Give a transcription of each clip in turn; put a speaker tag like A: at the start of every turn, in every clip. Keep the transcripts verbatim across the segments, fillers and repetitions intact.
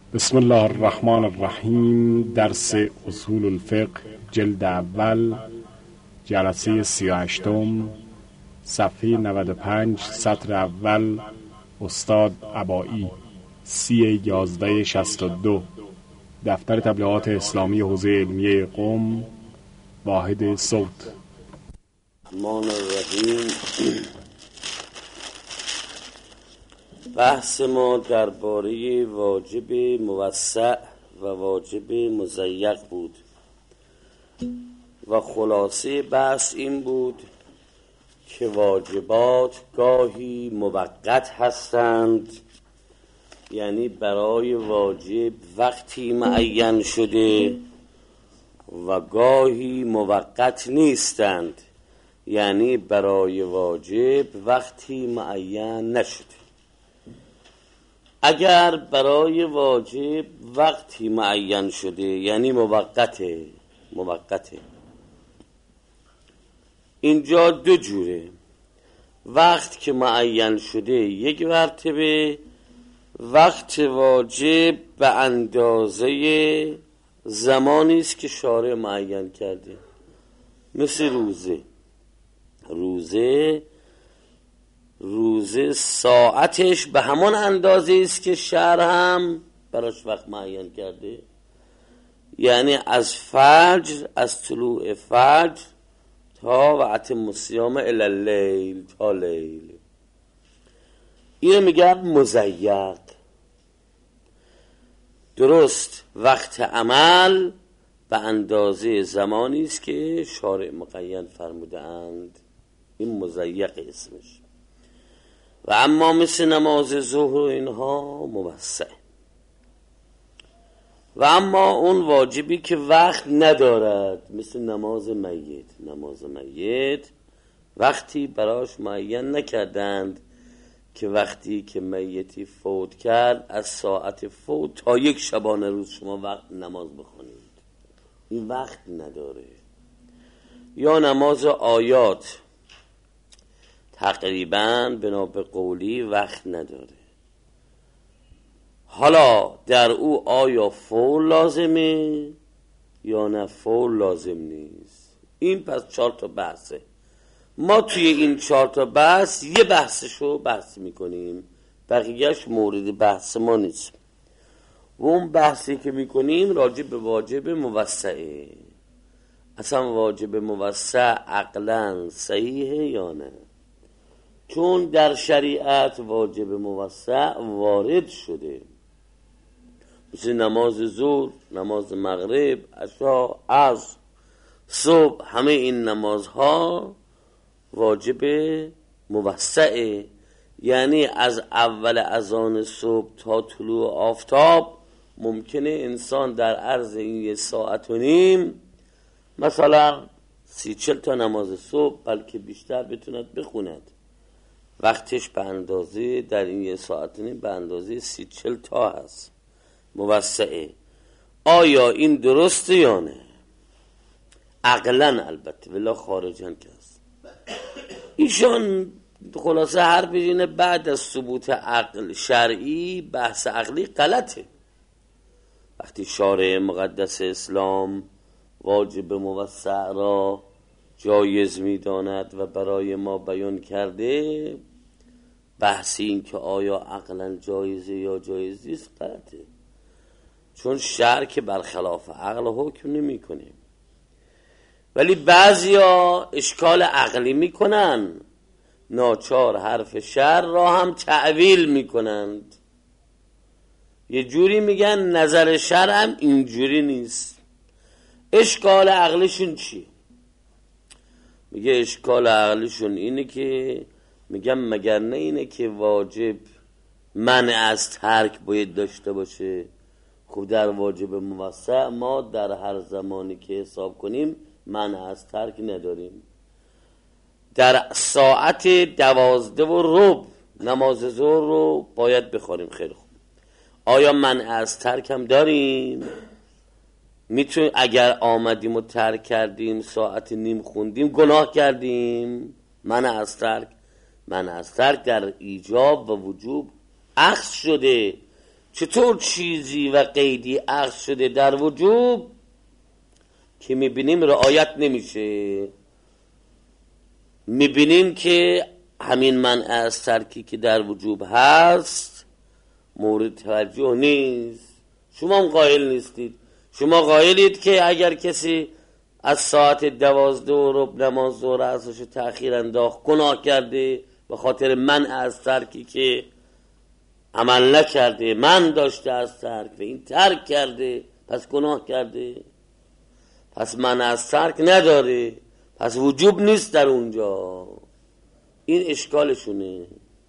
A: بسم الله الرحمن الرحیم. درس اصول الفقه جلد اول، جلسه سی و هشتم، صفحه نود و پنج، سطر اول، استاد عبایی، سی یازده شصت و دو، دفتر تبلیغات اسلامی حوزه علمیه قم، واحد صوت.
B: الرحمن الرحیم. بحث ما درباره واجب موسع و واجب مضیق بود و خلاصه بحث این بود که واجبات گاهی موقت هستند، یعنی برای واجب وقتی معین شده، و گاهی موقت نیستند، یعنی برای واجب وقتی معین نشده. اگر برای واجب وقتی معین شده یعنی موقته موقته اینجا دو جوره. وقت که معین شده یک مرتبه، وقت واجب به اندازه زمانی است که شارع معین کرده، مثل روزه. روزه روزه ساعتش به همان اندازه است که شرع هم براش وقت معین کرده، یعنی از فجر، از طلوع فجر تا وقت الصیام الی اللیل، تا لیل. اینو میگن مضیق. درست وقت عمل به اندازه زمانی است که شارع مقید فرموده اند، این مضیق اسمش. و اما مثل نماز ظهر و اینها موسع. و اما اون واجبی که وقت ندارد، مثل نماز میت. نماز میت وقتی براش معین نکردند که وقتی که میتی فوت کرد از ساعت فوت تا یک شبانه روز شما وقت نماز بخونید، این وقت نداره. یا نماز آیات تقریباً بنا به قولی وقت نداره. حالا در او آیا فور لازمه یا نه فور لازم نیست؟ این پس چهار تا بحثه. ما توی این چهار تا بحث یه بحثشو بحث میکنیم، بقیهش مورد بحث ما نیست. و اون بحثی که میکنیم راجع به واجب موسعه. اصلا واجب موسع عقلاً صحیحه یا نه؟ چون در شریعت واجب موسع وارد شده، مثل نماز ظهر، نماز مغرب، عشا، عصر، صبح، همه این نمازها واجب موسعه. یعنی از اول اذان صبح تا طلوع آفتاب ممکنه انسان در عرض این یه ساعت و نیم مثلا سی چل تا نماز صبح بلکه بیشتر بتوند بخوند. وقتش به اندازه در این یه ساعت نیم به اندازه سی چل تا هست، موسعه. آیا این درسته یا نه؟ عقلاً البته، ولی خارجاً که هست. ایشان خلاصه حرف اینه بعد از ثبوت عقل شرعی بحث عقلی غلطه. وقتی شارع مقدس اسلام واجب موسع را جایز می‌داند و برای ما بیان کرده، بحث این که آیا عقلاً جایزه یا جایز نیست غلطه. چون شرع که برخلاف عقل حکم نمی کنه. ولی بعضیا اشکال عقلی میکنن، ناچار حرف شرع را هم تعویل میکنند. یه جوری میگن نظر شرع هم اینجوری نیست. اشکال عقلشون چی؟ میگه اشکال عقلشون اینه که میگم مگر نه اینه که واجب منع از ترک باید داشته باشه؟ خب در واجب موسع ما در هر زمانی که حساب کنیم منع از ترک نداریم. در ساعت دوازده و ربع نماز ظهر رو باید بخوریم. خیلی خوب، آیا منع از ترک هم داریم؟ میتونیم اگر آمدیم و ترک کردیم ساعت نیم خوندیم گناه کردیم؟ منع از ترک منع از ترک در ایجاب و وجوب اخذ شده. چطور چیزی و قیدی عقد شده در وجوب که میبینیم رعایت نمیشه، میبینیم که همین منع از ترکی که در وجوب هست مورد توجه نیست. شما هم قائل نیستید. شما قائلید که اگر کسی از ساعت دوازده و ربع نماز ظهر عصرش تأخیر انداخت گناه کرده به خاطر منع از ترکی که عمل نکرده، من داشته از ترک و این ترک کرده پس گناه کرده، پس منع از ترک نداره، پس وجوب نیست در اونجا. این اشکالشونه.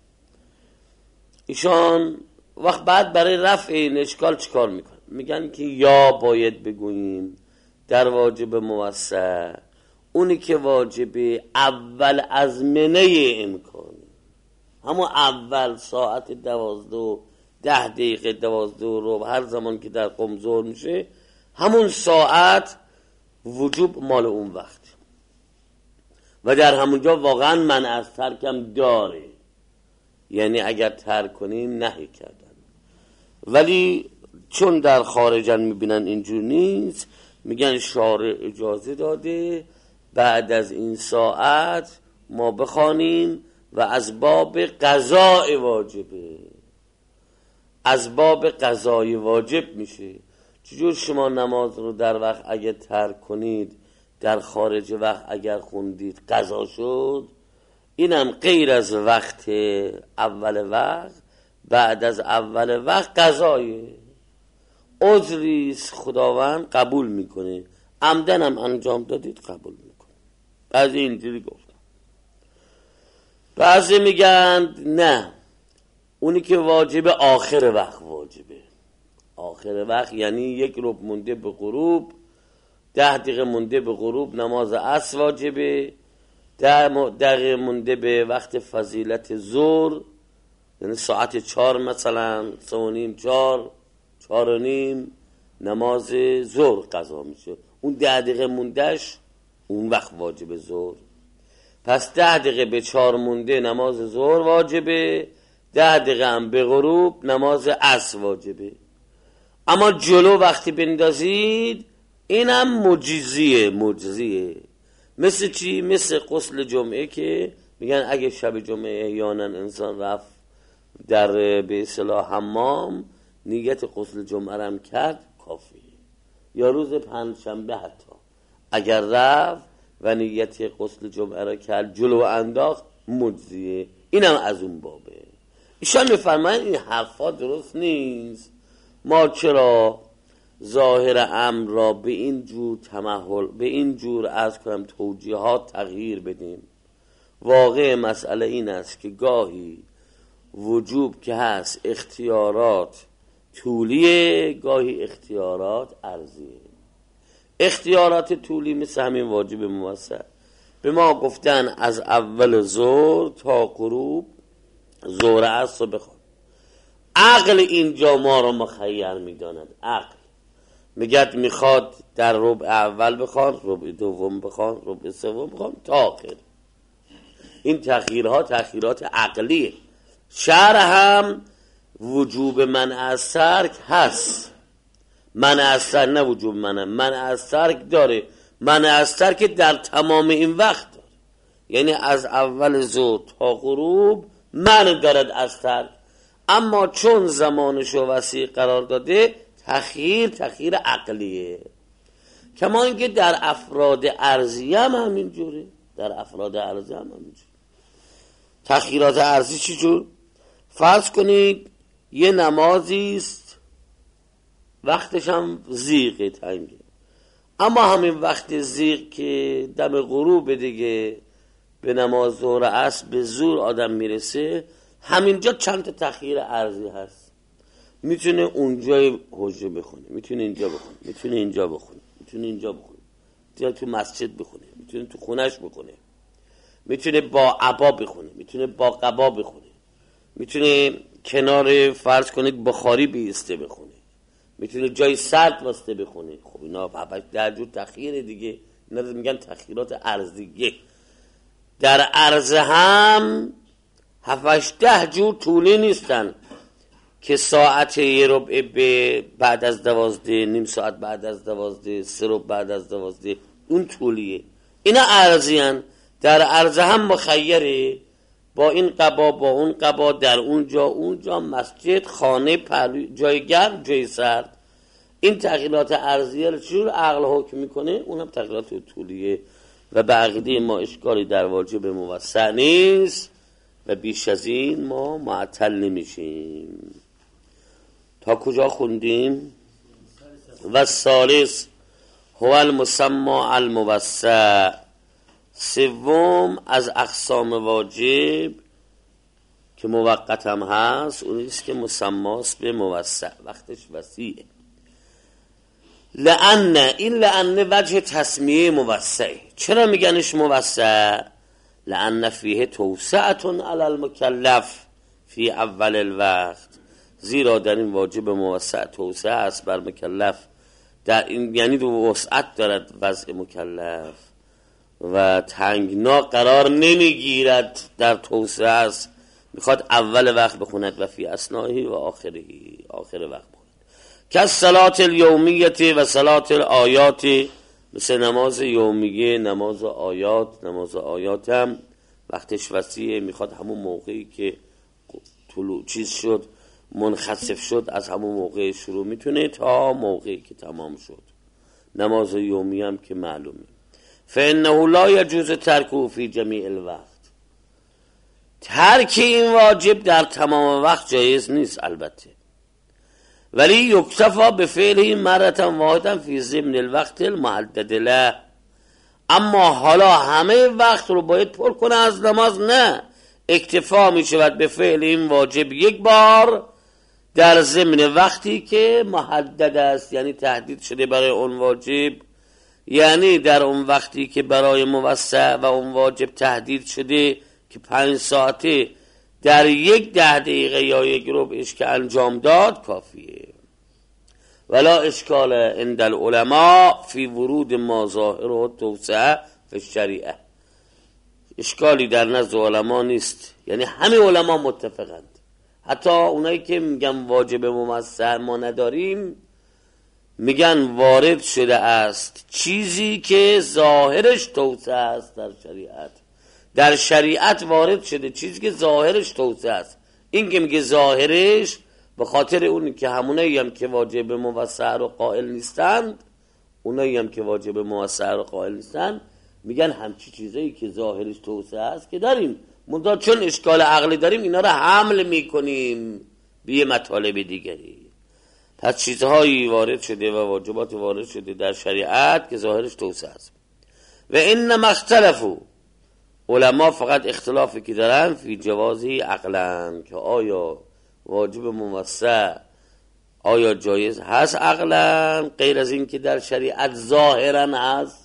B: ایشان وقت بعد برای رفع این اشکال چیکار میکنن؟ میگن که یا باید بگوییم در واجب موسع اونی که واجب اول از منه امکانه، همون اول ساعت دوازده و ده دقیقه دوازده و ربع هر زمان که در قم ظهر میشه همون ساعت وجوب مال اون وقت و در همونجا واقعا من از ترکم داره، یعنی اگر ترک کنیم نهی کردن. ولی چون در خارجن میبینن اینجور نیست، میگن شارع اجازه داده بعد از این ساعت ما بخوانیم و از باب قضاء واجبه، از باب قضای واجب میشه. چجور شما نماز رو در وقت اگه ترک کنید در خارج وقت اگر خوندید قضا شد، اینم غیر از وقت اول وقت بعد از اول وقت قضایه، عذریست خداوند قبول میکنه، عمدن هم انجام دادید قبول میکنه. بعضی اینجوری گفتن، بعضی میگن نه اونی که واجب آخر وقت واجبه. آخر وقت یعنی یک ربع مونده به غروب، ده دقیقه مونده به غروب نماز عصر واجبه، ده دقیقه مونده به وقت فضیلت ظهر یعنی ساعت چهار مثلا سه و نیم چهار چهار و نیم نماز ظهر قضا میشه، اون ده دقیقه موندهش اون وقت واجب ظهر. پس ده دقیقه به چهار مونده نماز ظهر واجبه، ده دقیقه هم به غروب نماز عصر واجبه. اما جلو وقتی بندازید اینم مجزیه مجزیه. مثل چی؟ مثل غسل جمعه که میگن اگه شب جمعه احیانا انسان رفت در به اصطلاح حمام نیت غسل جمعه رم کرد کافیه، یا روز پنجشنبه حتی اگر رفت و نیت غسل جمعه را کرد جلو انداخت مجزیه. اینم از اون بابه. ایشان میفرماین این حرفا درست نیست. ما چرا ظاهر امر را به این جور تمهل به این جور از کنم توجیهات تغییر بدیم؟ واقع مسئله این است که گاهی وجوب که هست اختیارات طولیه، گاهی اختیارات عرضیه. اختیارات طولی مثل همین واجب موسع به ما گفتن از اول ظهر تا غروب ظهر عصر بخوان. عقل اینجا ما رو مخیر میداند. عقل میگد میخواد در ربع اول بخوان، ربع دوم بخوان، ربع سوم بخوان تا آخر. این تأخیرها تأخیرات عقلیه. شرع هم وجوب منع از ترک هست، منع از ترک نه وجوب منع، منع از ترک داره. منع از ترک در تمام این وقت داره، یعنی از اول ظهر تا غروب منع دارد از ترک. اما چون زمانشو وسیع قرار داده تأخیر تأخیر عقلیه. کما اینکه در افراد ارضی هم همینجوره، در افراد ارضی هم همینجوره. تأخیرات ارضی چی جور؟ فرض کنید یه نمازی است وقتش هم زیغه تنگه، اما همین وقت زیغ که دم غروب دیگه به نماز ظهر عصر به زور آدم میرسه، همینجا چند تا تأخیر ارضی هست. میتونه اونجای حجره بخونه، میتونه اینجا بخونه، میتونه اینجا بخونه، میتونه اینجا بخونه، میتونه تو مسجد بخونه، میتونه تو خونش بخونه، میتونه با عبا بخونه، میتونه با قبا بخونه، میتونه کنار فرض کنید بخاری بیسته بخونه، میتونه جای سرد واسطه بخونه. خب اینا در جور تأخیر دیگه، اینا میگن تأخیرات ارضیه. در عرض هم هفتش ده جور طولی نیستن. که ساعت یه ربع به بعد از دوازده، نیم ساعت بعد از دوازده، سه ربع بعد از دوازده، اون طولیه. اینا ارزیان، در عرض هم مخیره، با این قبا با اون قبا، در اونجا اونجا، مسجد، خانه، پهلوی، جای گرم، جای سرد. این تغییرات ارضیه رو چجور عقل حکم میکنه؟ اونم تغییرات طولیه و به عقیده ما اشکالی در واجب موسع نیست و بیش از این ما معطل نمیشیم. تا کجا خوندیم؟ و ثالث هو المسمى الموسع. سوم از اقسام واجب که موقت هم هست اونیست که مسماست به موسع، وقتش وسیعه. لأن این لأن وجه تسمیه موسع. چرا میگنش موسع؟ لأن فیه توسعة علی المکلف فی اول الوقت. زیرا در این واجب موسع توسعه است بر مکلف، در این یعنی دو وسعت دارد وضع مکلف و تنگنا قرار نمیگیرد، در توسعه است، میخواد اول وقت بخوند و فی اثناءه و آخره، آخر وقت بخوند. که صلات الیومیت و صلات الآیات، مثل نماز یومیه، نماز آیات. نماز آیات هم وقتش وسیعه، میخواد همون موقعی که طلوع چیز شد، منخسف شد، از همون موقع شروع میتونه تا موقعی که تمام شد. نماز یومی هم که معلومه. فانه لا یجوز ترکه فی جمیع الوقت. ترک این واجب در تمام وقت جایز نیست البته، ولی یکتفا بفعله مرة واحدة فی ضمن الوقت المحدد له. اما حالا همه وقت رو باید پر کنه از نماز؟ نه، اکتفا می شود به فعل این واجب یک بار در ضمن وقتی که محدد است، یعنی تحدید شده برای اون واجب، یعنی در اون وقتی که برای موسع و اون واجب تحدید شده که پنج ساعته، در یک ده دقیقه یا یک ربعش که انجام داد کافیه. ولا اشکال عند العلماء فی ورود ما ظاهره توسعه فی الشریعه. اشکالی در نزد علما نیست، یعنی همه علما متفقند، حتی اونایی که میگن واجب موسع ما نداریم میگن وارد شده است چیزی که ظاهرش توسعه است در شریعت. در شریعت وارد شده چیزی که ظاهرش توسعه است. این که میگه ظاهرش به خاطر اون که همونایی هم که واجب موسع رو قائل نیستند، اونایی هم که واجب موسع رو قائل نیستند میگن همچی چیزایی که ظاهرش توسعه است که داریم، منتها چون اشکال عقلی داریم اینا رو حمل میکنیم به یه مطالب دیگری. پس چیزهایی وارد شده و واجبات وارد شده در شریعت که ظاهرش توسعه است. و انما اختلفوا، علما فقط اختلافی که دارن فی جوازی عقلا، که آیا واجب موسع آیا جایز هست عقلا غیر از این که در شریعت ظاهرا هست.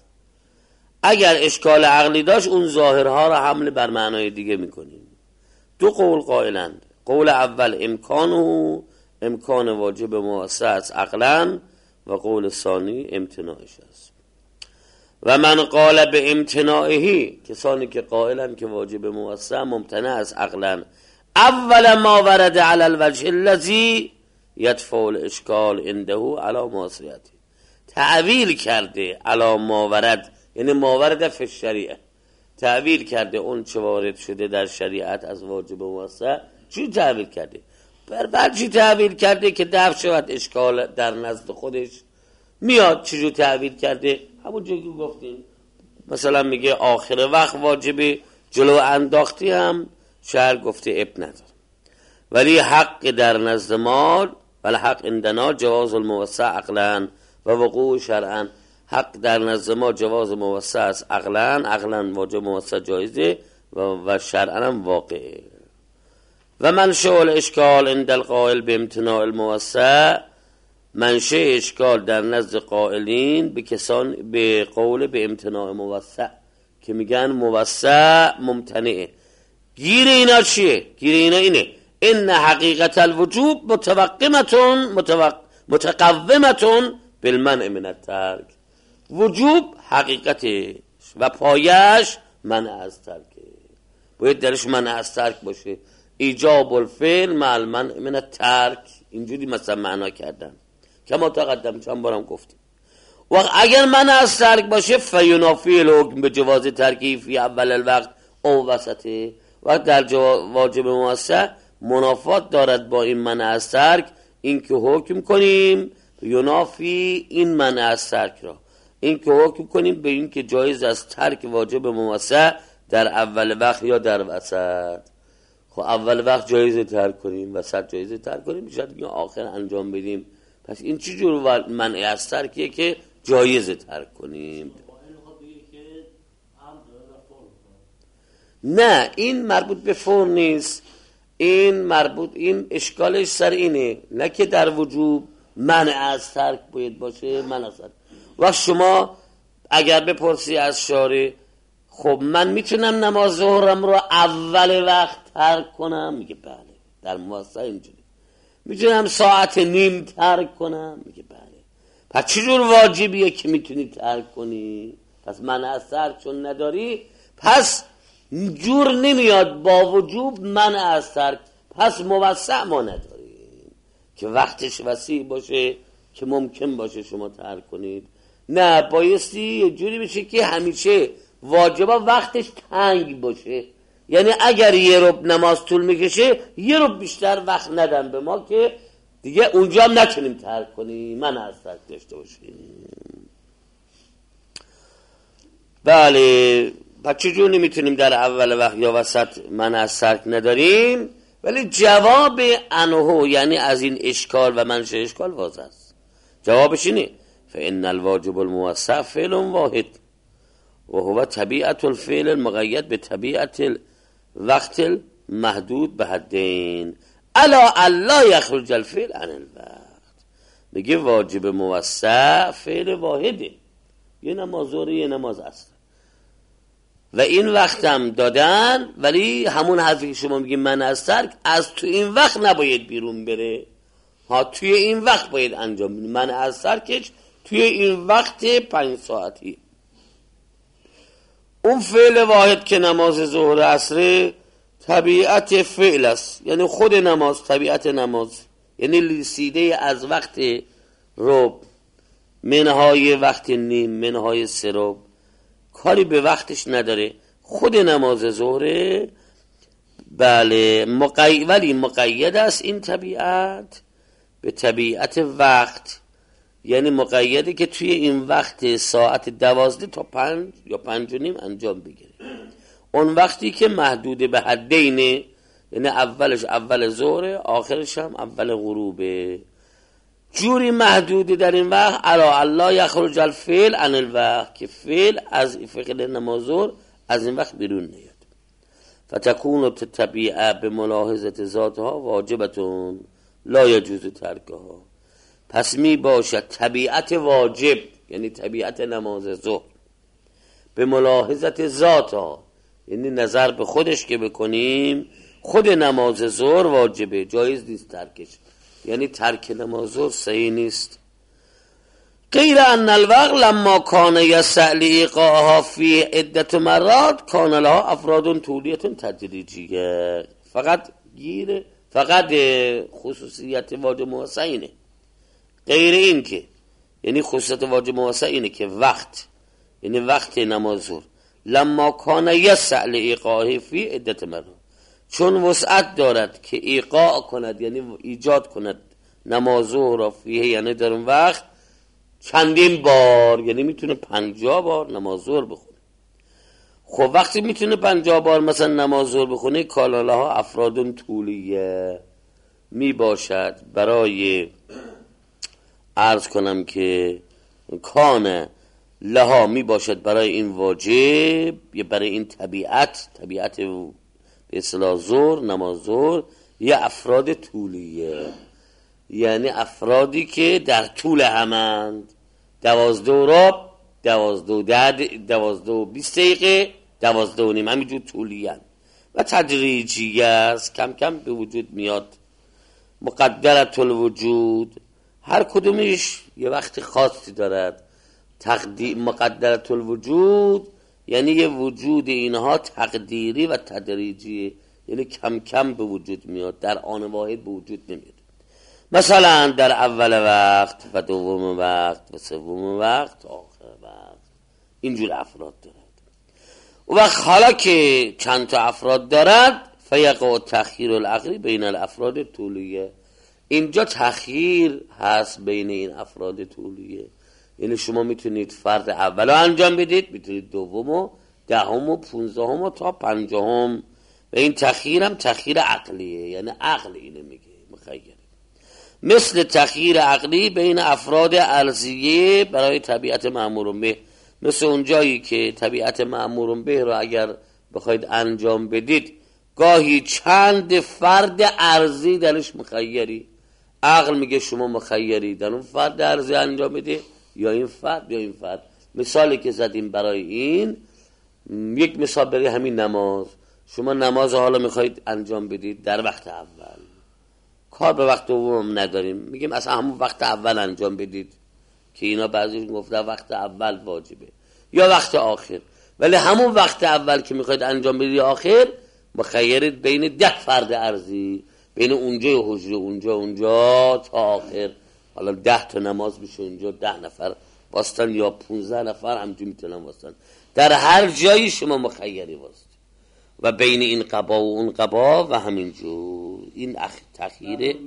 B: اگر اشکال عقلی داشت اون ظاهرها را حمل بر معنای دیگه میکنیم. دو قول قائلند. قول اول امکانه، امکان واجب موسع است عقلا، و قول ثانی امتناعش است. و من قال به امتناعه، کسانی که قائلن که واجب موسع ممتنع است عقلا، اول ما ورد علی الوجه الذی یدفع الاشکال عنده علی معصیته، تعویل کرده علی ما ورد، یعنی ما ورد فی الشریعه، تعویل کرده اون چه وارد شده در شریعت از واجب موسع. چی تعویل کرده؟ بر بر چی تعویل کرده که دفع شود اشکال در نزد خودش میاد. چجور تعویل کرده؟ همون جایی که گفتیم، مثلا میگه آخر وقت واجبه، جلو انداختی هم شهر گفته اب نداره، ولی حق در نزد ما ولی حق عندنا جواز الموسع عقلا و وقوع شرعا. حق در نزد ما جواز موسع است عقلا، عقلا واجب موسع جایزه و, و شرعا هم واقعه. و منشأ الاشکال عند القائل به امتناع الموسع، منشأ اشکال در نزد قائلین به کسان به قول به امتناع موسع که میگن موسع ممتنعه. گیر اینا چیه؟ گیر اینا اینه ان حقیقت الوجوب متوقمتون متوق... متقومتون بالمنع من الترک. وجوب حقیقتش و پایش منع از ترکه، باید درش منع از ترک باشه. ایجاب الفعل مع المنع من الترک، اینجوری مثلا معنا کردم که ما تقدم چند بارم گفتیم. و اگر منع از ترک باشه فینافی الحکم به جواز ترکی فی اول الوقت او وسطه، و در واجب موسع منافات دارد با این منع از ترک، این که حکم کنیم ینافی این منع از ترک را، این که حکم کنیم به این که جایز از ترک واجب موسع در اول وقت یا در وسط. خب اول وقت جایز ترک کنیم، وسط جایز ترک کنیم، شاید یا آخر انجام بدیم. پس این چی جور منع از ترکیه که جایز ترک کنیم؟ نه این مربوط به فور نیست، این مربوط، این اشکالش سر اینه، نه که در وجوب منع از ترک باید باشه. منع از ترک و شما اگر بپرسی از شارع خب من میتونم نماز ظهرم رو اول وقت ترک کنم؟ میگه بله. در موسع اینجوری. میتونم ساعت نیم ترک کنم؟ میگه بله. پس چجور واجبیه که میتونی ترک کنی؟ پس منع از ترک چون نداری، پس جور نمیاد با وجوب منع از ترک. پس موسع ما نداریم که وقتش وسیع باشه که ممکن باشه شما ترک کنید. نه، بایستی یه جوری بشه که همیشه واجبا وقتش تنگ باشه، یعنی اگر یه رب نماز طول میکشه یه رب بیشتر وقت ندن به ما که دیگه اونجا هم نتونیم ترک کنیم، من از ترک داشته باشیم. بله، پس چجور نمیتونیم در اول وقت یا وسط من از ترک نداریم؟ ولی جواب انهو یعنی از این اشکال و منشأ اشکال واضح است. جوابش اینه فإن الواجب الموسع فعل واحد و هو طبیعت الفعل المقید به طبیعت الوقت المحدود به حدین الا الا یخرج الفعل عن الوقت. میگه واجب موسع فعل واحده، یه نماز ظهر یه نماز عصر و این وقت هم دادن، ولی همون حرفی که شما میگی من از ترک از تو این وقت نباید بیرون بره، ها توی این وقت باید انجام بدیم. من از ترکش توی این وقت پنج ساعتی. اون فعل واحد که نماز ظهر عصر طبیعت فعل است، یعنی خود نماز طبیعت نماز، یعنی رسیده از وقت رب منهای وقت نیم منهای سرب، کاری به وقتش نداره. خود نماز ظهر بله مقید، ولی مقید است این طبیعت به طبیعت وقت، یعنی مقیده که توی این وقت ساعت دوازده تا پنج یا پنج و نیم انجام بگیره. اون وقتی که محدود به حدینه، یعنی اولش اول ظهر، آخرش هم اول غروبه. جوری محدوده در این وقت الا الله یخرج الفعل عن الوقت، که فعل از فعل نماز ظهر از این وقت بیرون نیاد. فتکون الطبیعه به ملاحظه ذاتها واجبتون لا یجوز ترکها. پس می باشد طبیعت واجب، یعنی طبیعت نماز ظهر به ملاحظت ذاتها، یعنی نظر به خودش که بکنیم خود نماز ظهر واجبه، جایز نیست ترکش، یعنی ترک نماز ظهر صحیح نیست. غیر ان الوقت لما کان یسع لایقاها فی عدت مرات کان لها افراد طولیه تدریجیه. فقط گیر فقط خصوصیت واجب موسع اینه، غیر این که یعنی خصوصیت واجب موسع اینه که وقت، یعنی وقت نماز ظهر لما کان یسع لایقاها فی عدت مرات، چون وسعت دارد که ایقاع کند، یعنی ایجاد کند نماز ظهر را فیه، یعنی در اون وقت چندین بار، یعنی میتونه پنجاه بار نماز ظهر بخونه. خب وقتی میتونه پنجاه بار مثلا نماز ظهر بخونه کالالها افراد طولیه می باشد برای عرض کنم که کان لها می باشد برای این واجب یا برای این طبیعت، طبیعت به اصطلاح ظهر نماز ظهر یا افراد طولیه، یعنی افرادی که در طول همند، دوازده و ربع، دوازده و ده، دوازده و بیست دقیقه، دوازده و نیم، همینجور طولی هست و تدریجی است، کم کم به وجود میاد. مقدرت الوجود، هر کدومش یه وقت خاصی دارد. تقدیر مقدرت الوجود یعنی یه وجود اینها تقدیری و تدریجی، یعنی کم کم به وجود میاد، در آن واحد به وجود نمیاد. مثلا در اول وقت و دوم وقت و سوم وقت و آخر وقت اینجور افراد دارد. و حالا که چند تا افراد دارد فیقع تأخیر العقلی بین الافراد طولیه، اینجا تأخیر هست بین این افراد طولیه. یعنی شما میتونید فرد اول رو انجام بدید، میتونید دوم و دهم و پونزدهم و تا پنجاهم، و این تأخیر هم تأخیر عقلیه، یعنی عقل اینو میگه مخیره. مثل تأخیر عقلی بین افراد ارضیه برای طبیعت مأمور به، مثل اون جایی که طبیعت مأمور به رو اگر بخواید انجام بدید گاهی چند فرد ارضی درش مخیری، عقل میگه شما مخیری در اون فرد ارضی انجام بده یا این فرد یا این فرد. مثالی که زدیم برای این، یک مثال برای همین نماز، شما نماز حالا میخواید انجام بدید در وقت اول، کار به وقت دوم نداریم، میگیم اصلا همون وقت اول انجام بدید که اینا بعضی گفته وقت اول واجبه یا وقت آخر، ولی همون وقت اول که میخواید انجام بدید آخر مخیرید بین ده فرد ارضی، بین اونجا و حجره اونجا اونجا تا آخر. حالا ده تا نماز میشه اونجا ده نفر باستن یا پونزده نفر همجور میتونن باستن، در هر جایی شما مخیری باست و بین این قبا و اون قبا و همینجور. این اخ تأخیر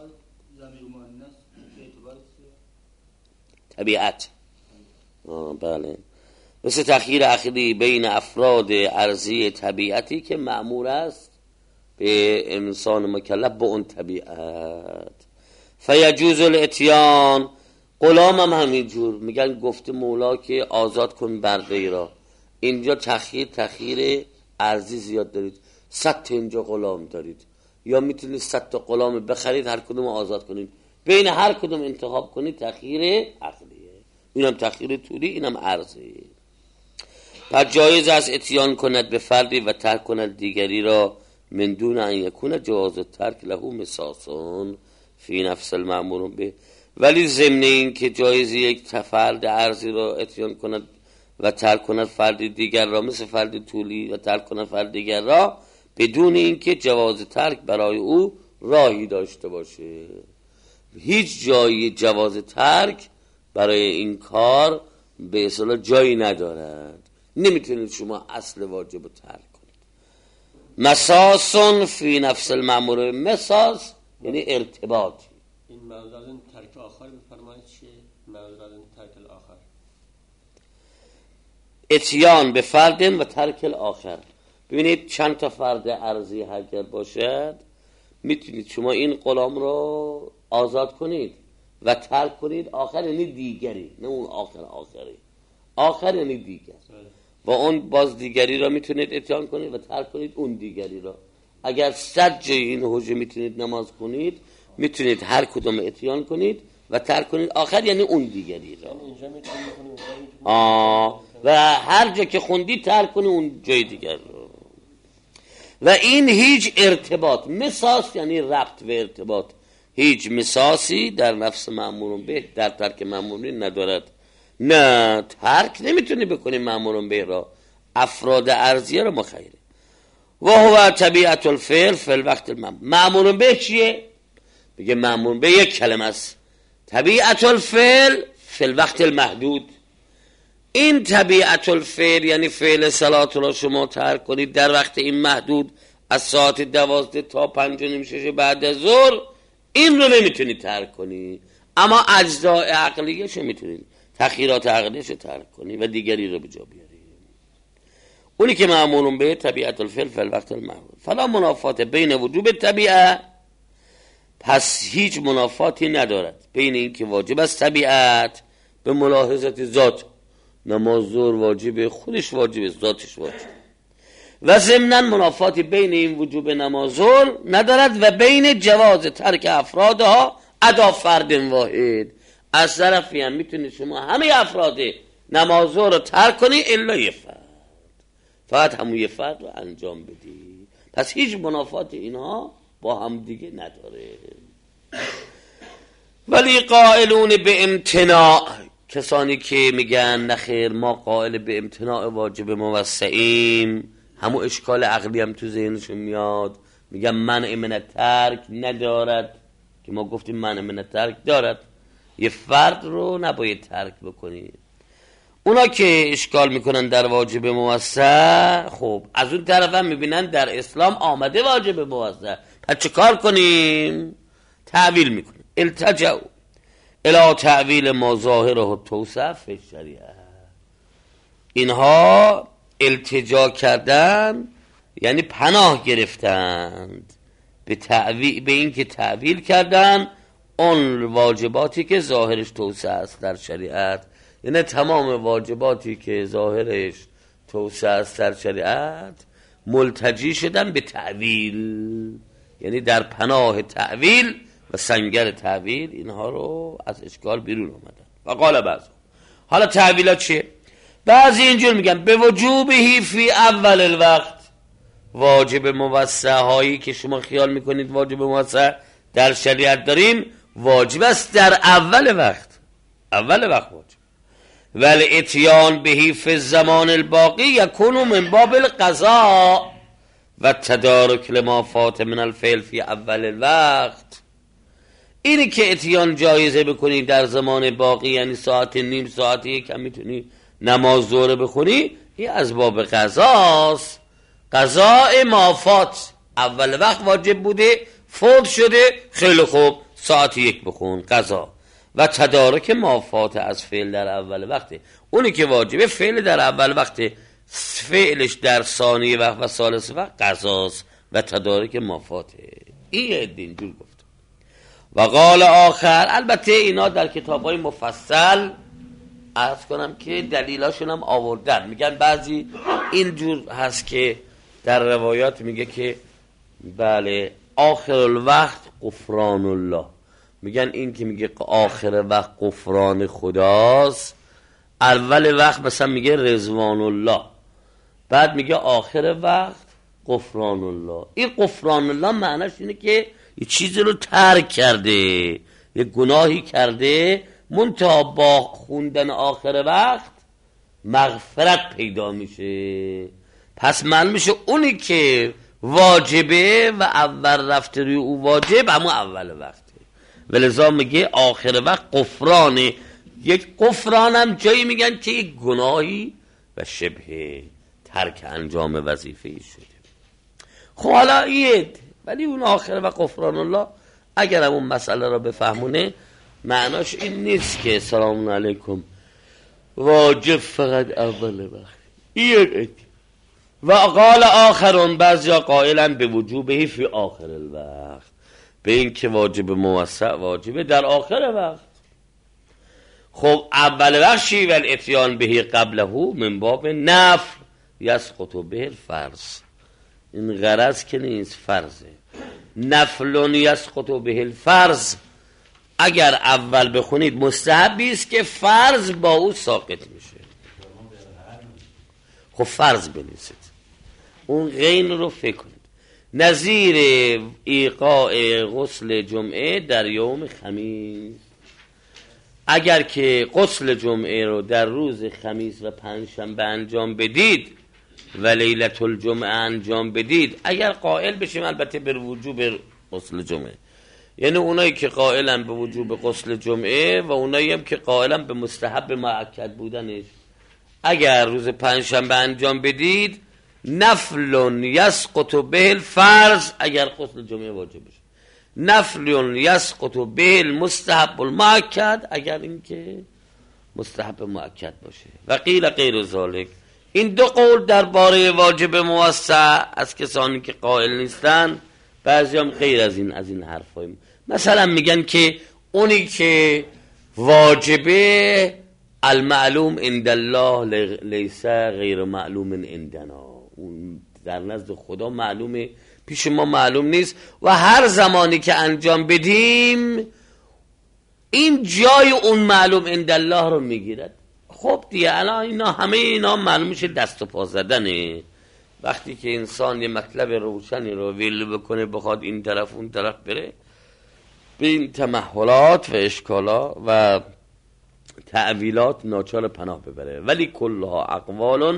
B: طبیعت. بله، مثل تأخیر عقلی بین افراد ارضی طبیعتی که مأمور است به انسان مکلف با اون طبیعت. فیجوز الاتیان، غلام هم همینجور، میگن گفته مولا که آزاد کن بر غیرا. اینجا تأخیر تأخیر ارضی زیاد دارید، صد تا اینجا غلام دارید، یا میتونید صد تا غلام بخرید هر کدوم آزاد کنید، بین هر کدوم انتخاب کنید، تأخیر عقلیه. اینم تأخیر طولی، اینم ارضی. پس جایز است اتیان کند به فردی و ترک کند دیگری را، من دون ان یکون جواز ترک له مساسون فی نفس المأمور به، ولی ضمن این که جایز یک فرد ارضی را اتیان کند و ترک کند فرد دیگر را، مثل فرد طولی و ترک کند فرد دیگر را، بدون اینکه جواز ترک برای او راهی داشته باشه. هیچ جایی جواز ترک برای این کار به اصطلاح جایی ندارد، نمیتونید شما اصل واجب رو ترک کنید. مساسون فی نفس المأمور، مساس یعنی ارتباط.
C: این موضوع از این ترک آخر بفرمایید چیه؟ موضوع از این ترک الاخر،
B: اتیان به فرد و ترک الاخر. ببینید چند تا فرد ارضی اگر باشد میتونید شما این غلام رو آزاد کنید و ترک کنید، آخر یعنی دیگری، نه اون آخر آخری، آخر یعنی دیگر، و اون باز دیگری را میتونید اتیان کنید و ترک کنید اون دیگری را. اگر صد جای این حجه میتونید نماز کنید، میتونید هر کدوم اتیان کنید و ترک کنید، آخر یعنی اون دیگری را. آه و هر جا که خوندید ترک کنید اون جای دیگر را. و این هیچ ارتباط، مساس یعنی ربط و ارتباط، هیچ مساسی در نفس مأمور به در ترک مأمور ندارد. نه ترک نمیتونی بکنی مأمور به را، افراد ارضیه را مخیره. و هو طبیعت الفعل فی الوقت المأمور. مأمور به چیه؟ بگه مأمور به یک کلمه است، طبیعت الفعل فی الوقت المحدود. این طبیعت الفعل یعنی فعل صلات را شما ترک کنید در وقت این محدود، از ساعت دوازده تا پنج و نیم شش بعد از ظهر، این رو نمیتونید ترک کنید، اما اجزاء عقلیش رو میتونید، تأخیرات عقلیش رو ترک کنید و دیگری رو به جا بیارید. اونی که مأمور به طبیعت الفعل فی الوقت المحدود، فلا منافات بین وجوب طبیعه، پس هیچ منافاتی ندارد بین این که واجب است طبیعت به ملاحظت ذات، نماز ظهر واجبه، خودش واجبه، ذاتش واجبه، و ضمناً منافاتی بین این وجوب نماز ظهر ندارد و بین جواز ترک افرادها ادا فرد واحد. از طرفی هم میتونید شما همه افراد نماز ظهر رو ترک کنید الا یه فرد، فقط همون یه فرد رو انجام بدید. پس هیچ منافات اینها با هم دیگه نداره. ولی قائلون به امتناع، کسانی که میگن نخیر ما قائل به امتناع واجب موسعیم، همون اشکال عقلی هم تو ذهنشون میاد، میگن منع من ترک ندارد، که ما گفتیم منع من ترک دارد، یه فرد رو نباید ترک بکنی. اونا که اشکال میکنن در واجب موسع، خب از اون طرف هم میبینن در اسلام آمده واجب موسع، پس چه کار کنیم؟ تعویل میکنیم. التجعوا الی تعویل ما ظاهره توسع فی الشریعه. اینها التجا کردن یعنی پناه گرفتند به تعویل، به این که تعویل کردن اون واجباتی که ظاهرش توسعه است در شریعت، یعنی تمام واجباتی که ظاهرش توسعه است در شریعت ملتجی شدن به تعویل، یعنی در پناه تعویل و سنگر تعویل اینها رو از اشکال بیرون آمدن. و قال بعض، حالا تعویلات چیه؟ بعضی اینجور میگن به وجوبهی فی اول الوقت، واجب موسع هایی که شما خیال میکنید واجب موسع در شریعت داریم واجب است در اول وقت، اول وقت واجب. ولی اتیان بهی فی الزمان الباقی یکون من باب القضاء و تدارک لما فات من الفعل فی اول الوقت. اینی که اتیان جایزه بکنی در زمان باقی، یعنی ساعت نیم ساعت یکم میتونی نماز ظهر بخونی، این از باب قضاست. قضاء ما فات، اول وقت واجب بوده فوت شده، خیلی خوب ساعت یک بخون، قضا. و تدارک ما فات از فعل در اول وقته، اونی که واجبه فعل در اول وقته، فعلش در ثانیه وقت و ثالث وقت قضاست و تدارک ما فاته. این اینجور گفت. و قال آخر، البته اینا در کتابای مفصل عرض کنم که دلیلاشون هم آوردن، میگن بعضی اینجور هست که در روایات میگه که بله آخر الوقت غفران الله، میگن این که میگه آخر وقت غفران خداست، اول وقت مثلا میگه رضوان الله، بعد میگه آخر وقت غفران الله. این غفران الله معنیش اینه که یه چیزی رو ترک کرده، یه گناهی کرده، منتها با خوندن آخر وقت مغفرت پیدا میشه. پس معلوم میشه اونی که واجبه و اول رفته روی او واجب همون اول وقته، ولذا میگه آخر وقت غفرانه. یک غفران هم جایی میگن که یک گناهی و شبه ترک انجام وظیفه شده. خب حالا اید، ولی اون آخر وقت غفران الله اگر اون مسئله را بفهمونه معناش این نیست که سلام علیکم واجب فقط اول وقت. این و قال آخرون، بعضی قائلن به وجوبه فی آخر الوقت، به این که واجب موسع واجبه در آخر وقت. خب اول وقت چی؟ و الاتیان به قبله من باب نفل یسقط به الفرض. این غرض که نیست، فرضه. نفل یسقط به الفرض، اگر اول بخونید مستحبی است که فرض با او ساقط میشه. خب فرض بنویسید، اون غین رو فکر کنید. نظیر ایقاع غسل جمعه در یوم خمیس، اگر که غسل جمعه رو در روز خمیس و پنجشنبه انجام بدید و لیلة الجمعه انجام بدید، اگر قائل بشیم البته به وجوب غسل جمعه، یعنی اونایی که قائلن به وجوب غسل جمعه و اونایی هم که قائلن به مستحب مؤکد بودنش، اگر روز پنجشنبه انجام بدید نفل یسقط به الفرض، اگر غسل جمعه واجب بشه، نفل یسقط به المستحب المؤکد، اگر اینکه مستحب مؤکد باشه. و قیل غیر ذالک، این دو قول درباره واجب موسع از کسانی که قائل نیستن. بعضی هم غیر از این از این حرفای، مثلا میگن که اونی که واجبه المعلوم عند الله لیس غیر معلوم عندنا، اون در نزد خدا معلومه، پیش ما معلوم نیست و هر زمانی که انجام بدیم این جای اون معلوم عند الله رو میگیرد. خب دیگه الان اینا همه اینا معلوم میشه دست و پا زدنه. وقتی که انسان یه مطلب روشنی رو ویل بکنه بخواد این طرف اون طرف بره، به این تمحلات و اشکالات و تعویلات ناچار پناه ببره. ولی کلها اقوال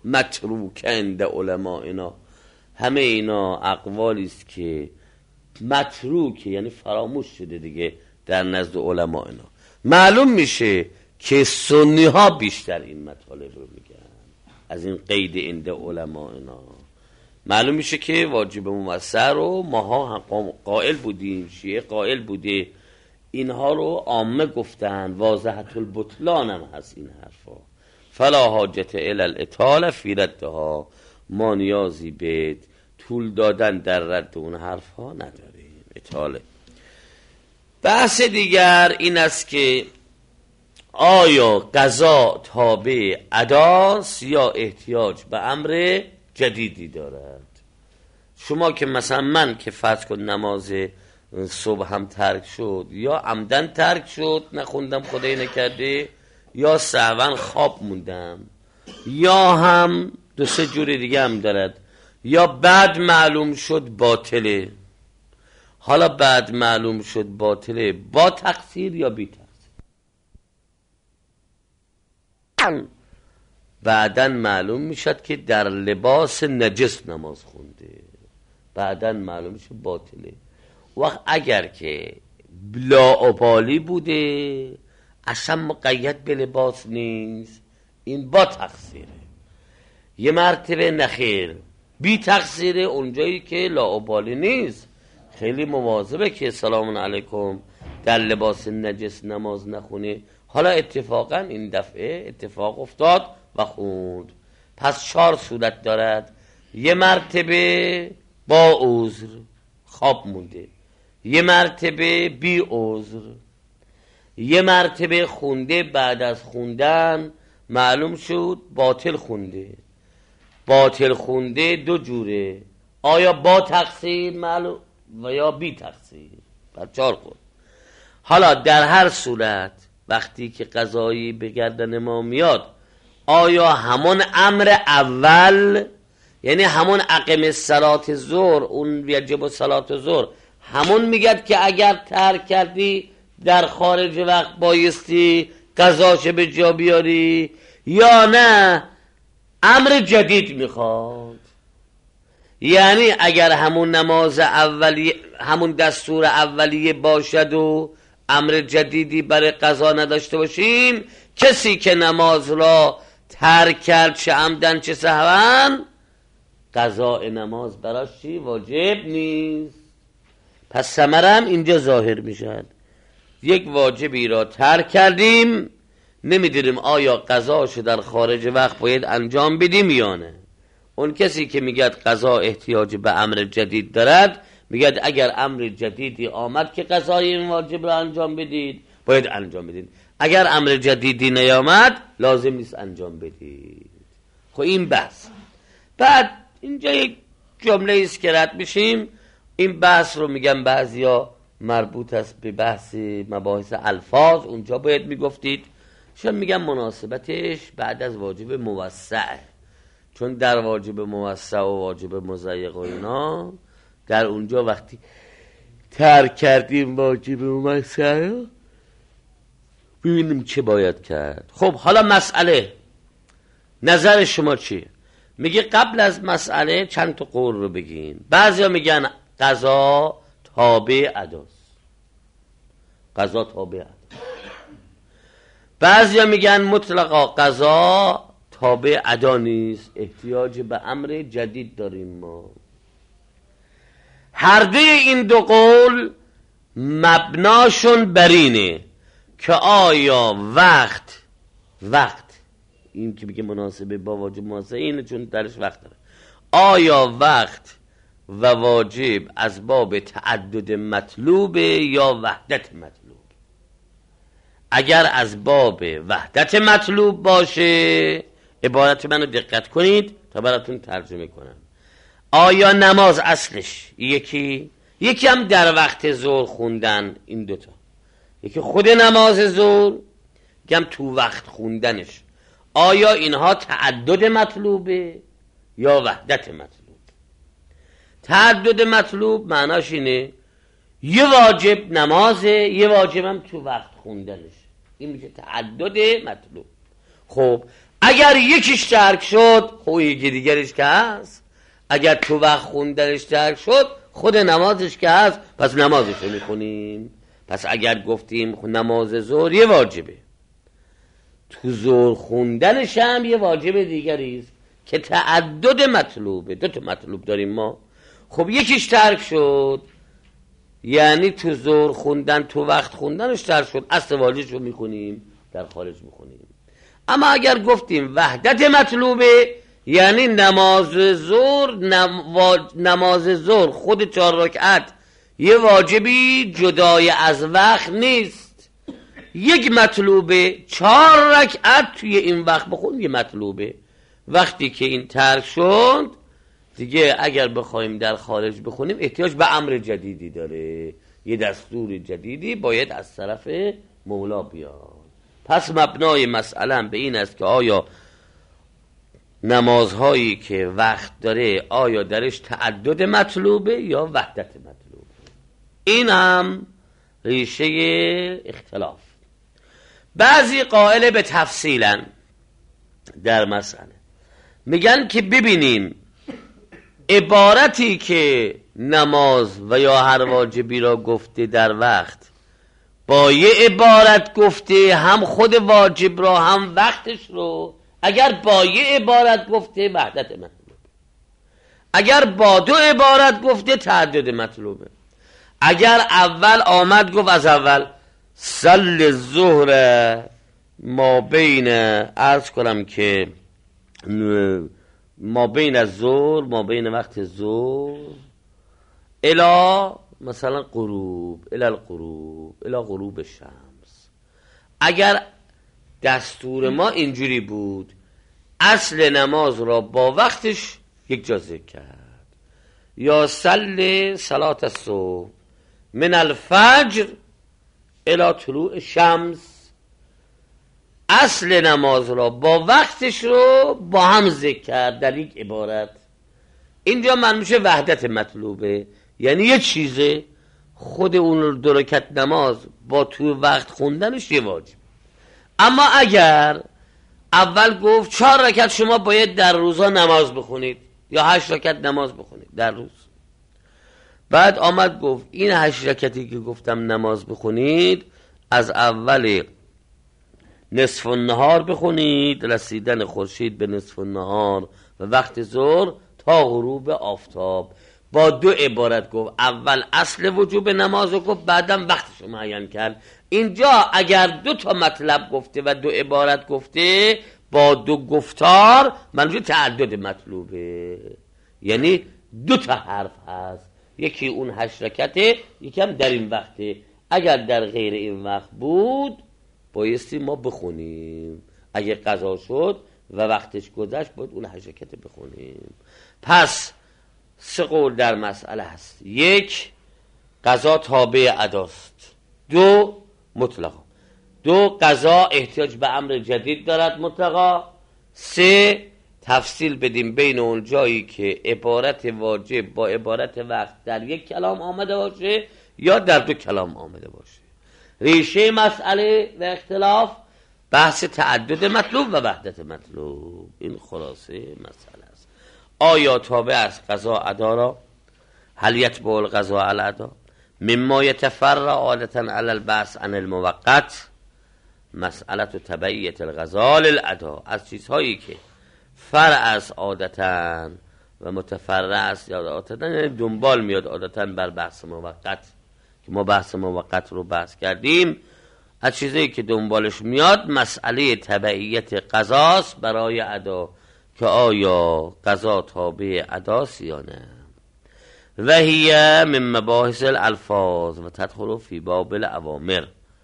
B: متروک عند علمائنا. همه اینا اقوالی است که متروکه، یعنی فراموش شده دیگه در نزد علمائنا. معلوم میشه که سنی ها بیشتر این مطالب رو میگن از این قید عند علمائنا. معلوم میشه که واجب موسع رو ماها قائل بودیم، شیعه قائل بوده، اینها رو عامه گفتن، واضحت البطلان هم هست این حرفا. فلا حاجت الی الاطاله فی ردها، ما نیازی به طول دادن در رد اون حرفا نداریم. اطاله. بحث دیگر این است که آیا قضا تابع اداست یا احتیاج به امر جدیدی دارد؟ شما که مثلا من که فرض کن نماز صبح هم ترک شد یا عمدن ترک شد نخوندم خدای نکرده، یا سهوا خواب موندم، یا هم دو سه جوری دیگه هم دارد، یا بعد معلوم شد باطله. حالا بعد معلوم شد باطله با تقصیر یا بی تقصیر؟ بعدن معلوم میشد که در لباس نجس نماز خونده، بعدن معلوم میشه باطله. وقت اگر که لاابالی بوده اصلا مقید به لباس نیست، این با تقصیره. یه مرتبه نخیر بی تقصیره، اونجایی که لاابالی نیست خیلی مواظبه که سلام علیکم در لباس نجس نماز نخونه. حالا اتفاقا این دفعه اتفاق افتاد و خوند. پس چهار صورت دارد: یه مرتبه با عذر خواب مونده، یه مرتبه بی عذر، یه مرتبه خونده بعد از خوندن معلوم شد باطل خونده. باطل خونده دو جوره: آیا با تقصیر معلوم و یا بی تقصیر. بعد چهار خود. حالا در هر صورت وقتی که قضایی به گردن ما میاد، آیا همون امر اول، یعنی همون اقیم صلات ظهر، اون یجب صلات ظهر، همون میگد که اگر ترک کردی در خارج وقت بایستی قضاش به جا بیاری، یا نه امر جدید میخواد؟ یعنی اگر همون نماز اولیه، همون دستور اولیه باشد و امر جدیدی برای قضا نداشته باشیم، کسی که نماز را ترک کرد چه عمدن چه سهوا، قضاء نماز براش چی؟ واجب نیست. پس ثمرم اینجا ظاهر میشد. یک واجبی را ترک کردیم، نمیدونیم آیا قضاشو در خارج وقت باید انجام بدیم یا نه. اون کسی که میگه قضا احتیاج به امر جدید دارد، میگه اگر امر جدیدی آمد که قضای این واجب را انجام بدید، باید انجام بدید. اگر امر جدیدی نیامد لازم نیست انجام بدید. خب این بحث. بعد اینجا یک جمله است که رد میشیم. این بحث رو میگم بعضیا مربوط است به بحث مباحث الفاظ، اونجا باید میگفتید. چون میگم مناسبتش بعد از واجب موسع، چون در واجب موسع و واجب مضیق و اینا، در اونجا وقتی ترک کردیم واجب موسع ببینیم چه باید کرد. خب حالا مسئله، نظر شما چیه؟ میگه قبل از مسئله چند تا قول رو بگین. بعضیا میگن قضا تابع اداست، قضا تابع اداست. بعضیا میگن مطلقا قضا تابع ادا نیست، احتیاج به امر جدید داریم ما. هر دوی این دو قول مبناشون برینه که آیا وقت وقت این که بگه مناسبه با واجب موسع اینه، چون درش وقت داره. آیا وقت و واجب از باب تعدد مطلوبه یا وحدت مطلوب؟ اگر از باب وحدت مطلوب باشه، عبارت منو دقت کنید تا براتون ترجمه کنم. آیا نماز اصلش یکی یکی هم در وقت ظهر خوندن، این دوتا، یکی خود نماز ظهر، یکم تو وقت خوندنش، آیا اینها تعدد مطلوبه یا وحدت مطلوب؟ تعدد مطلوب معناش اینه یه واجب نمازه، یه واجب هم تو وقت خوندنش، این میشه تعدد مطلوب. خب اگر یکیش ترک شد خب یکی دیگرش که هست. اگر تو وقت خوندنش ترک شد خود نمازش که هست، پس نمازش رو میخونیم. پس اگر گفتیم نماز ظهر یه واجبه، تو ظهر خوندنش هم یه واجب دیگری است که تعدد مطلوبه. دو تا مطلوب داریم ما. خب یکیش ترک شد، یعنی تو ظهر خوندن تو وقت خوندنش ترک شد، اصل واجبش رو میخونیم، در خارج میخونیم. اما اگر گفتیم وحدت مطلوبه، یعنی نماز ظهر نماز ظهر خود چهار رکعت یه واجبی جدای از وقت نیست، یک مطلوبه، چهار رکعت توی این وقت بخون یه مطلوبه. وقتی که این ترک شد دیگه اگر بخوایم در خارج بخونیم احتیاج به امر جدیدی داره، یه دستور جدیدی باید از طرف مولا بیاد. پس مبنای مسئله به این است که آیا نمازهایی که وقت داره آیا درش تعدد مطلوبه یا وحدت مطلوبه. این هم ریشه اختلاف. بعضی قائل به تفصیلن در مسئله، میگن که ببینیم عبارتی که نماز و یا هر واجبی را گفته در وقت با یه عبارت گفته هم خود واجب را هم وقتش رو، اگر با یه عبارت گفته وحدت مطلوبه، اگر با دو عبارت گفته تعدد مطلوبه. اگر اول آمد گفت از اول صل الظهر ما بین، عرض کنم که ما بین الظهر ما بین وقت ظهر الی مثلا غروب الی الغروب الی غروب شمس، اگر دستور ما اینجوری بود اصل نماز را با وقتش یک جا ذکر کرد. یا صل صلات الصبح من الفجر الی طلوع شمس، اصل نماز را با وقتش رو با هم ذکر کرد در یک عبارت. اینجا من میشه وحدت مطلوبه، یعنی یه چیزه خود اون دو رکعت نماز با تو وقت خوندنش یه واجب. اما اگر اول گفت چهار رکعت شما باید در روزا نماز بخونید یا هشت رکعت نماز بخونید در روز، بعد آمد گفت این هشت رکعتی که گفتم نماز بخونید از اول نصف النهار بخونید، رسیدن خورشید به نصف النهار و وقت ظهر تا غروب آفتاب. با دو عبارت گفت، اول اصل وجوب نماز رو گفت، بعدم وقتش رو معین کرد. اینجا اگر دو تا مطلب گفته و دو عبارت گفته با دو گفتار منظور تعدد مطلوبه، یعنی دو تا حرف هست، یکی اون هشت رکعته، یکی هم در این وقته. اگر در غیر این وقت بود بایستی ما بخونیم، اگه قضا شد و وقتش گذشت باید اون هشت رکعته بخونیم. پس سه قول در مسئله هست: یک، قضا تابع اداست. دو، مطلقا. دو، قضا احتیاج به امر جدید دارد مطلقا. سه، تفصیل بدیم بین اون جایی که عبارت واجب با عبارت وقت در یک کلام آمده باشه یا در دو کلام آمده باشه. ریشه مسئله و اختلاف بحث تعدد مطلوب و وحدت مطلوب. این خلاصه مسئله است. آیا تابع است قضا ادا را؟ هل یتبع القضا علی الادا؟ مما یتفرع عادتا علی البحث عن الموقت مسئله تبعیت القضا للادا. از چیزهایی که فرع است عادتا و متفرع است یا عادتا، یعنی دنبال میاد عادتا بر بحث موقت که ما بحث موقت رو بحث کردیم، از چیزایی که دنبالش میاد مسئله تبعیت قضاست برای ادا، که آیا قضا تابع اداست یا نه. و هی من مباحث الالفاظ و تدخل فی باب الاوامر.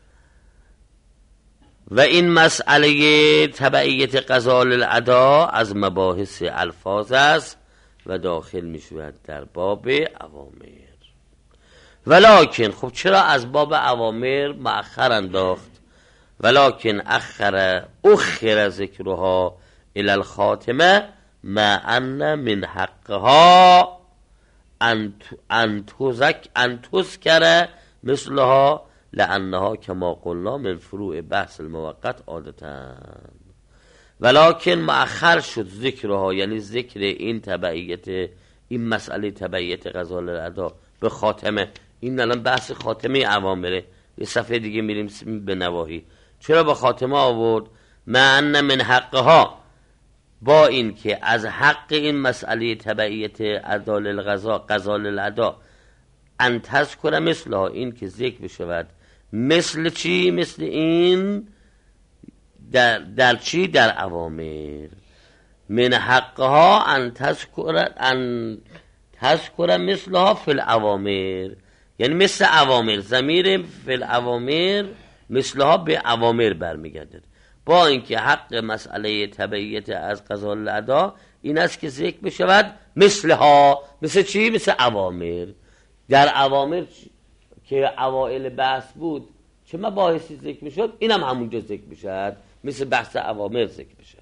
B: و این مسئله تبعیت قضا للادا از مباحث الفاظ است و داخل می شود در باب اوامر. ولکن خب چرا از باب اوامر مؤخر انداخت؟ ولکن اخر اخر ذکرها الى الخاتمه ما ان من حقها ان تذک ان تذکر مثلها لانها کما قلنا من فروع بحث الموقت عادتا. ولکن مؤخر شد ذکرها، یعنی ذکر این تبعیت، این مسئله تبعیت غزال الادا به خاتمه. این الان بحث خاتمه اوامره. یه صفحه دیگه میریم به نواهی. چرا به خاتمه آورد؟ معنی من حقها، با این که از حق این مسئله تبعیت عدال الغذا غزال الادا ان تذکر مثلها، این که ذکر بشود مثل چی؟ مثل این در, در چی؟ در اوامر. من حقها ان تذکر ان تذکر مثلها فی الاوامر، یعنی مثل اوامر. ضمیر فی الاوامر مثلها به اوامر برمیگردد، با اینکه حق مسئله تبعیت از غزال الادا این است که ذکر بشود مثلها. مثل چی؟ مثل اوامر. در اوامر که اوائل بحث بود چه مباحثی ذکر میشد، اینم هم همونجا ذکر میشد، مثل بحث اوامر ذکر میشد.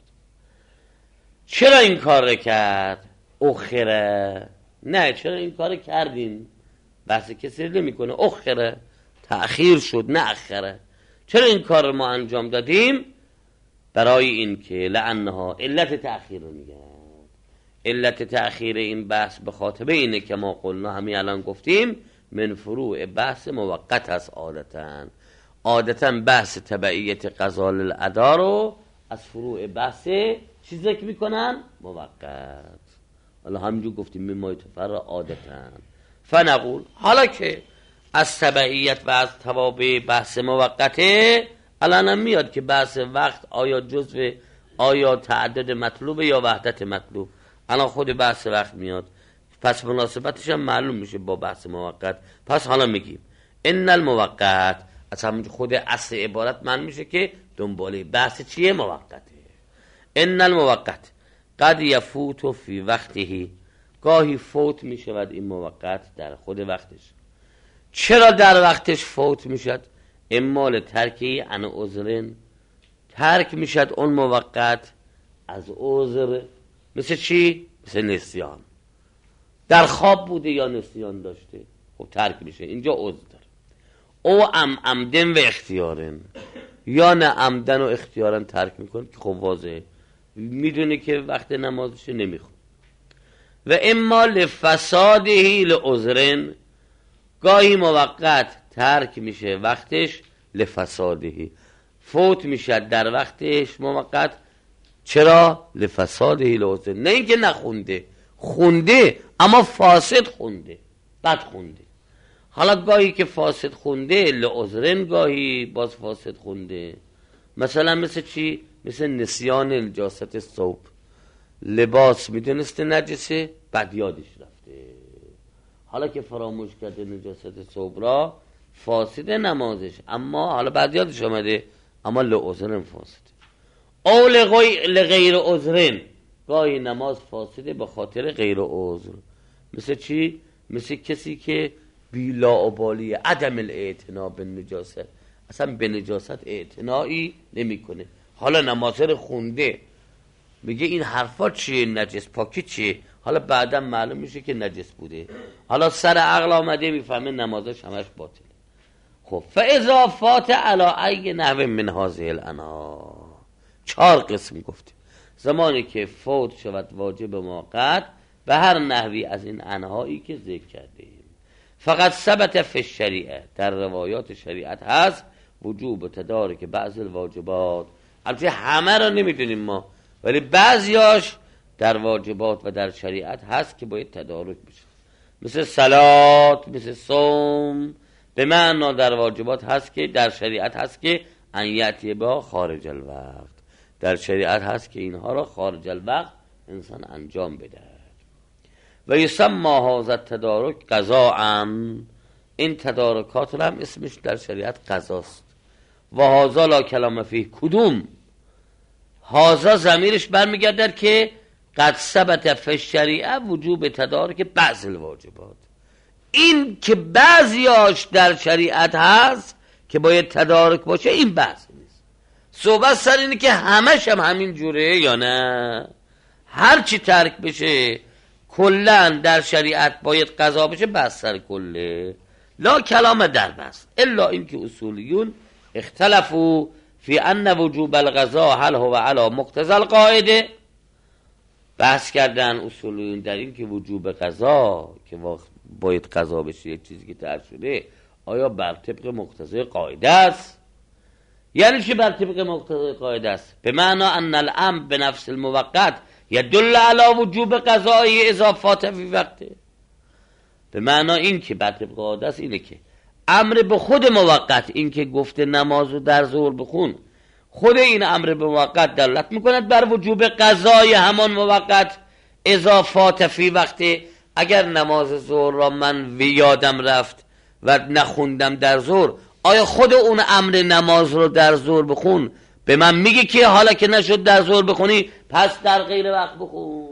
B: چرا این کار رو کرد؟ اخره. نه، چرا این کار کردین؟ بحث کسی نمی کنه. اخره، تأخیر شد، نه اخره. چرا این کار رو ما انجام دادیم؟ برای این که لعنها، علت تأخیر رو میگن. علت تأخیر این بحث به خاطر اینه که ما قلنا همین الان گفتیم من فروع بحث موقت است. عادتاً عادتاً بحث تبعیت غزال الادا رو از فروع بحث چی ذکر میکنن؟ موقت. حالا همینجور گفتیم من ما تفر عادتاً. فنقول، حالا که از تبعیت و از توابع بحث موقته الان هم میاد که بحث وقت آیا جزء، آیا تعدد مطلوب یا وحدت مطلوب. الان خود بحث وقت میاد، پس مناسبتش هم معلوم میشه با بحث موقت. پس حالا میگیم ان الموقت، از همون خود اصل عبارت معلوم میشه که دنباله بحث چیه؟ موقته. ان الموقت قد یفوت فی وقته، گاهی فوت میشود این موقت در خود وقتش. چرا در وقتش فوت میشد؟ اما ترکی عن عذرن، ترک میشد اون موقت از عذر. مثل چی؟ مثل نسیان. در خواب بوده یا نسیان داشته، خب ترک میشه، اینجا عذر داره. او ام عمدن و اختیارن، یا نه عمدن و اختیارن ترک میکنه که خب واضحه، میدونه که وقت نمازش نمیخونه. و اما لفسادهی لعذرن، گاهی موقت ترک میشه وقتش لفسادهی، فوت میشه در وقتش موقت. چرا؟ لفسادهی لعذرن، نه اینکه نخونده، خونده اما فاسد خونده، بد خونده. حالا گاهی که فاسد خونده لعذرن، گاهی باز فاسد خونده. مثلا مثل چی؟ مثل نسیان نجاست ثوب. لباس میدونسته نجسه، بعد یادش رفته، حالا که فراموش کرده نجاست ثوب را، فاسد نمازش، اما حالا بعد یادش آمده، اما لعذرن فاسد. او لغیر عذرن، گاهی نماز فاسده به خاطر غیر عذر. مثل چی؟ مثل کسی که بی لاابالی، عدم الاعتنا به نجاست، اصلا به نجاست اعتنایی نمیکنه. حالا نماز رو خونده، میگه این حرفا چیه؟ نجس پاکی چیه؟ حالا بعدا معلوم میشه که نجس بوده، حالا سر عقل آمده میفهمه نمازش همش باطله. خب فاضافات علی ای نحو من هذه الانها، چهار قسم گفتیم. زمانی که فوت شود واجب موقت به هر نحوی از این انهایی که ذکر کردیم. فقط ثبت فی الشریعه، در روایات شریعت هست وجوب تدارک بعض الواجبات. البته همه را نمیدونیم ما، ولی بعضیاش در واجبات و در شریعت هست که باید تدارک بشه. مثل صلات، مثل صوم، به معنی در واجبات هست که در شریعت هست که ان یأتی با خارج الوقت، در شریعت هست که اینها را خارج الوقت انسان انجام بده. و یسمى هذا التدارک قضاء، این تدارکات هم اسمش در شریعت قضاست. و هذا لا کلام فیه، کدوم؟ هذا ضمیرش برمیگردد که قد ثبت فی الشریعه وجوب تدارک بعض الواجبات. این که بعضیاش در شریعت هست که باید تدارک باشه، این بحث نیست. صحبت سر اینه که همش هم همین جوره یا نه. هر چی ترک بشه کلن در شریعت باید قضا بشه، بس سر کله. لا کلام در بس، الا این که اصولیون اختلفوا فی ان وجوب القضا هل هو علی مقتضی القاعده، بحث کردن اصولیون در این که وجوب قضا که باید قضا بشه یک چیزی که طرح شده آیا بر طبق مقتضی قاعده است. یعنی چی بر طبق مقتضی قاعده است؟ به معنا ان الامر به نفس الموقت یدل علی وجوب قضای اضافات فی وقته. به معنا این که بر طبق قاعده است اینه که امر به خود موقت، این که گفته نمازو در ظهر بخون، خود این امر به موقت دلالت میکند بر وجوب قضای همان موقت اضافات فی وقته. اگر نماز ظهر را من یادم رفت و نخوندم در ظهر، آیا خود اون امر نماز رو در ظهر بخون به من میگه که حالا که نشد در ظهر بخونی پس در غیر وقت بخون؟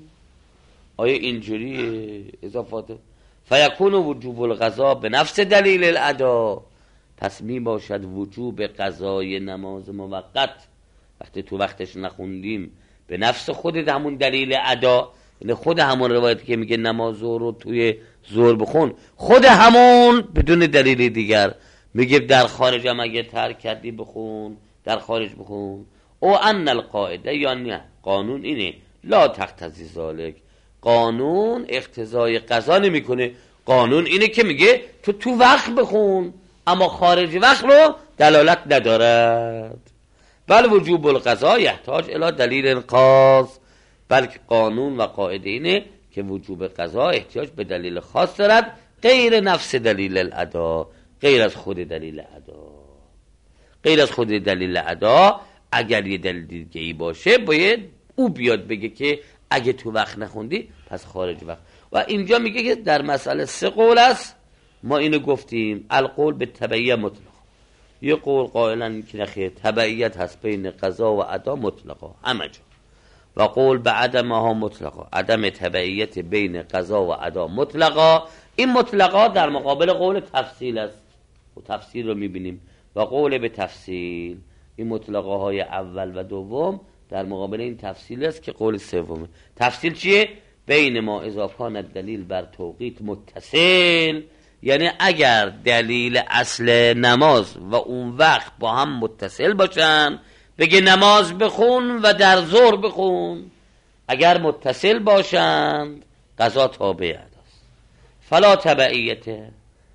B: آیا اینجوریه اضافات؟ فیکون وجوب القضا به نفس دلیل الادا، پس می باشد وجوب قضای نماز موقت وقتی تو وقتش نخوندیم به نفس خود همون دلیل ادا، یعنی خود همون روایتی که میگه نماز ظهر رو توی ظهر بخون، خود همون بدون دلیل دیگر میگه در خارج هم اگه ترک کردی بخون، در خارج بخون. او ان القاعده، یعنی قانون اینه، لا تقتضی ذالک، قانون اقتضای قضا نمیکنه. قانون اینه که میگه تو تو وقت بخون اما خارج وقت رو دلالت ندارد. بل وجوب القضا یحتاج الی دلیل خاص، بلکه قانون و قاعده اینه که وجوب قضا احتیاج به دلیل خاص دارد، غیر نفس دلیل الادا، غیر از خود دلیل ادا. غیر از خود دلیل ادا اگر یه دلیل دیگه ای باشه باید او بیاد بگه که اگه تو وقت نخوندی پس خارج وقت. و اینجا میگه که در مسئله سه قول است، ما اینو گفتیم. القول به تبعیه مطلق، یه قول قائلا که نخیر تبعیت هست بین قضا و ادا مطلقا همه جا، و قول به عدم ها مطلقا، عدم تبعیت بین قضا و ادا مطلقا. این مطلقا در مقابل قول تفصیل است و تفصیل رو میبینیم. و قول به تفصیل، این مطلقه های اول و دوم در مقابل این تفصیل است که قول سومه. تفصیل چیه؟ بین ما اذا کان دلیل بر توقیت متصل، یعنی اگر دلیل اصل نماز و اون وقت با هم متصل باشن، بگه نماز بخون و در ظهر بخون، اگر متصل باشند قضا تابع است. فلا تبعیته،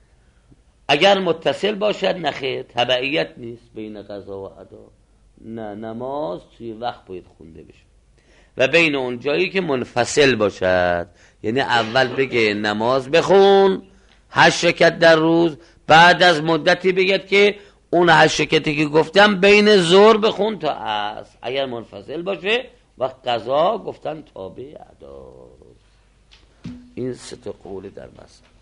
B: اگر متصل باشد نخیر تبعیت نیست بین قضا و ادا، نه نماز توی وقت باید خونده بشه. و بین اون جایی که منفصل باشد، یعنی اول بگه نماز بخون هشت رکعت در روز، بعد از مدتی بگید که اون هشت رکعتی که گفتم بین ظهر بخون تا عصر، اگر منفصل باشه و قضا گفتن تابع ادا. این سه تا قول در مسئله.